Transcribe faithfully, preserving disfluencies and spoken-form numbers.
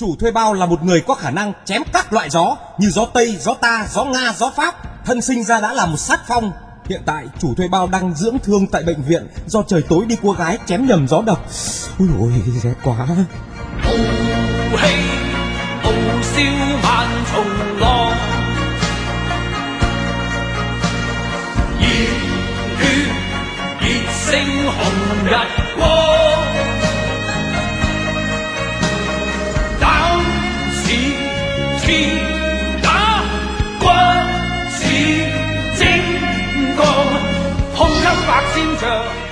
Chủ thuê bao là một người có khả năng chém các loại gió như gió Tây, gió Ta, gió Nga, gió Pháp. Thân sinh ra đã là một sát phong. Hiện tại chủ thuê bao đang dưỡng thương tại bệnh viện do trời tối đi cua gái chém nhầm gió độc. Ôi ôi, ghét quá. 傲氣傲笑萬重浪，熱血熱勝紅日光，膽似鐵打，骨似精鋼，胸襟百千丈。